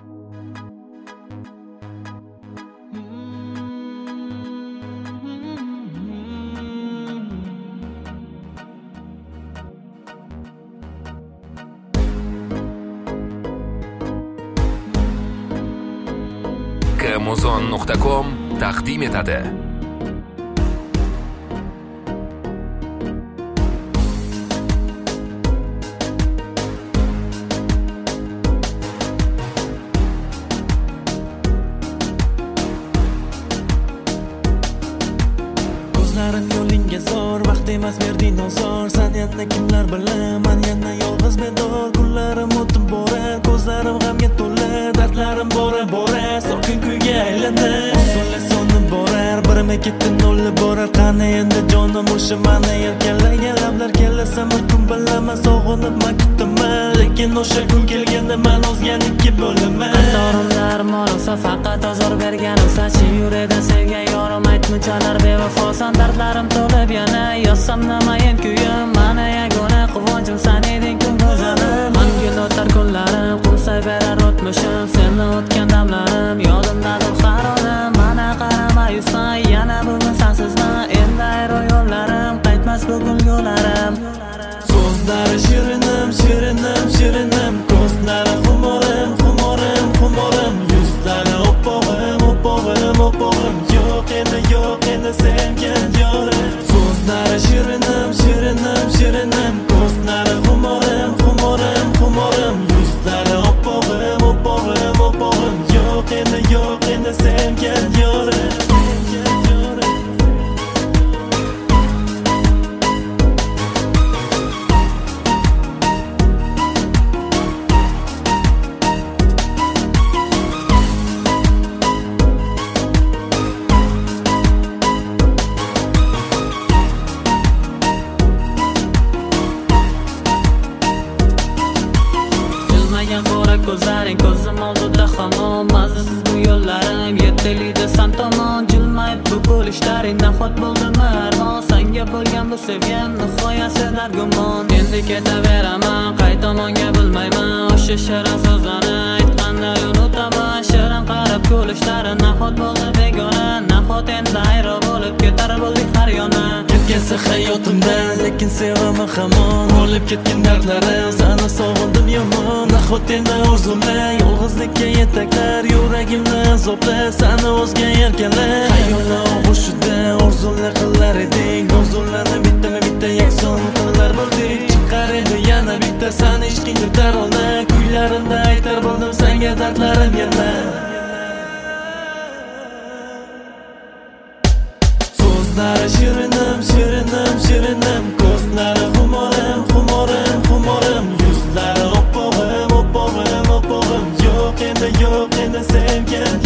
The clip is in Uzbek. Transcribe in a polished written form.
Kmuzon.com taqdim etadi. Ko'zlarim yo'lingga zor, vaqt emas berding ozor. Sen yana kimlar bilan, men yana yolg'iz bedor. Kunlarim o'tib borar, ko'zlarim g'amga to'la, dardlarim bora sokin kuyga aylandi. So'nla sonib borar, birma ketdi nolli borar. Qani endi jonim o'sha mani erkallagan lablar kelasam bir kun bilaman, sog'inib men kutaman. Lekin o'sha kun kelganda men o'zganiki bo'laman. Qatorlar morosa faqat azor bergan o'sachi yurakdan sevgan yorim aytmunchalar bevafosan. Dardlarim to'lib yana yossam namayin kuyim, mana yagona quvonchim sen eding kun go'zalim. Mangil o'tar kunlarim, qulsay berar o'tmishim, senla o'tgan damlarim yodimdadir har onim. Mana qarama yuzman, yana bugun sensizman, endi ayro yo'llarim qaytmas bugun yo'llarim. So'zlari shirinim, shirinim, ko'zlari xumorim, yuzlari opog'im, yo'q endi sevgan yorim. So'zlari shirinim, ko'zlari xumorim, yuzlari opog'im, yo'q endi sevgan yorim. Ko'zlaring ko'zim oldida hamon, mazasiz bu yo'llarim yetiliydi san tomon. Jilmayib bu bo'lishlaring nahot bo'ldimi armon, senga bo'lgan bu sevgim nihoyasi dargumon. Endi ketaveraman, qay tomonga bilmayman, o'sha shirin so'zlarni aytganda unutaman. Shirin qarab ko'lishlari nahot bo'ldi begona, nahot endi ayro bo'lib ketar bo'ldik har yona. Ketgansa hayotimdan, lekin sevaman hamon. Olib ketgan dardlarim, seni sog'indim yomon. Nahot endi orzular, yolg'izlikka yetaklar, yuragimni azoblar, seni o'zga erkalar. Xayollar og'ushida orzular qilar eding, orzularni bitta yakson qilar bo'ldik. Chiqar edi yana bitta seni ishqingni tarona, kuylarimda aytar bo'ldim senga dardlarim yana. So'zlari shirinim, ko'zlari xumorim, yuzlari opog'im, yo'q endi sevgan